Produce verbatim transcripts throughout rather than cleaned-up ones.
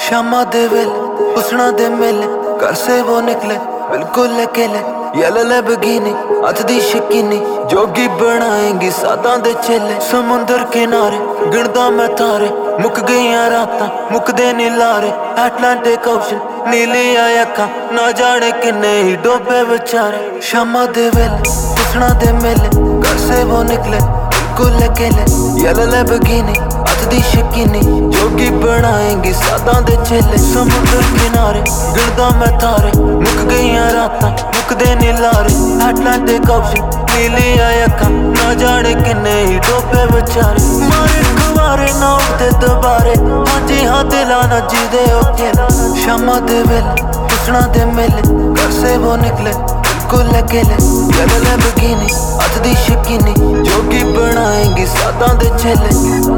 शामा दे वेले हुस्ना दे मेले घर से वो निकले बिल्कुल अकेले येलो लैम्बोर्गिनी हथ दी शकीनी जोगी बनाएंगी सादा दे चेले समुंदर किनारे गिनदा मैं तारे मुक गईयां रातां मुकदे नी लारे अटलांटिक ओशन नीली अखां ना जाने किन्ने ही डोबे बेचारे शामा दे वेले हुस्ना दे मेले घर से वो निकले बिल्कुल अकेले येलो लैम्बोर्गिनी हथ दी शकीनी जोगी बनाएंगी सादा दे चेले समुंदर किनारे गिनदा मैं तारे मुक गईयां रातां मुकदे नी लारे अटलांटिक ओशन नीली अखां ना जाने किन्ने ही डोबे बेचारे मारे खुमारे ना उठदे दोबारे हाँ जी हाँ दिला ना जीदे अकेले शामा दे वेले हुस्ना दे मेले घर से वो निकले बिल्कुल अकेले येलो लैम्बोर्गिनी हथ दी शकीनी जोगी बनाएंगी सादा दे चेले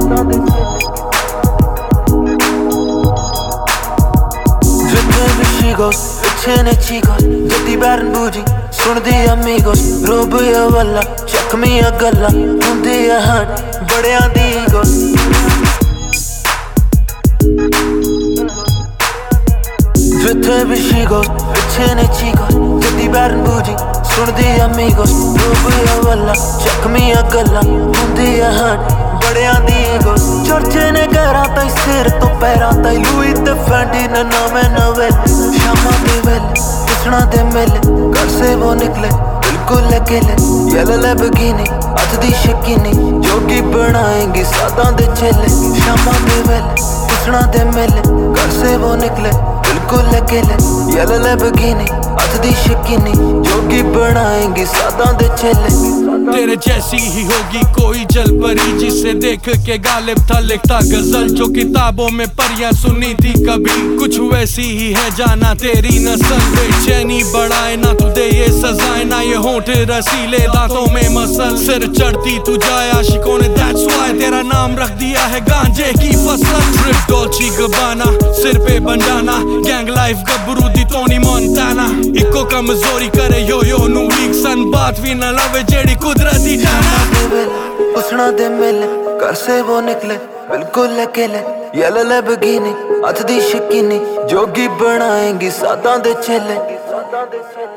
जितने भी she goes पिछे ने chicos जदी बैरन बूजी सुनदी amigos रोब या वल्ला चकमियां गल्ला हुंदी है हट बड़ियां दी ईगोस जिथे भी she goes पिछे ने chicos जदी बैरन बूजी सुनदी amigos रोब या वल्ला चकमियां गल्ला हुंदी है हट बड़ियां दी ईगोस चर्चे ने घरां ताईं सिर तो पैरां ताईं लुई ते फैंडी ने नवें नवेले शामा दे वेले हुस्ना दे मेले घर से वो निकले बिल्कुल अकेले येलो लैम्बोर्गिनी हथ दी शकीनी जोगी बनाएंगी सादा दे चेले शामा दे वेले हुस्ना दे मेले घर से वो निकले बिल्कुल अकेले येलो लैम्बोर्गिनी हथ दी शकीनी जोगी बनाएंगी सादा दे चेले तेरे जैसी ही होगी कोई जल परी जिसे देख के गालिब था लिखता गजल जो किताबों में परियां सुनी थी कभी कुछ वैसी ही है जाना तेरी नस्ल बेचैनी बढ़ाए ना तू दे ये सजाए ना ये होंठ रसीले दांतों में मसल सिर चढ़ती तू जाए आशिकों ने that's why तेरा नाम रख दिया है गांजे की फसल ट्रिप डॉल्ची गबाना सिर पे बंडाना गैंग लाइफ गबरू दी टोनी मोंटाना इको कमजोरी करे यो यो नु वीक सन बात भी न लवे जेड़ी कुदरती जाना हुस्ना दे मेले घर से वो निकले बिल्कुल अकेले येलो लैम्बोर्गिनी हथ दी शकीनी जोगी बनाएंगी सादा दे चेले।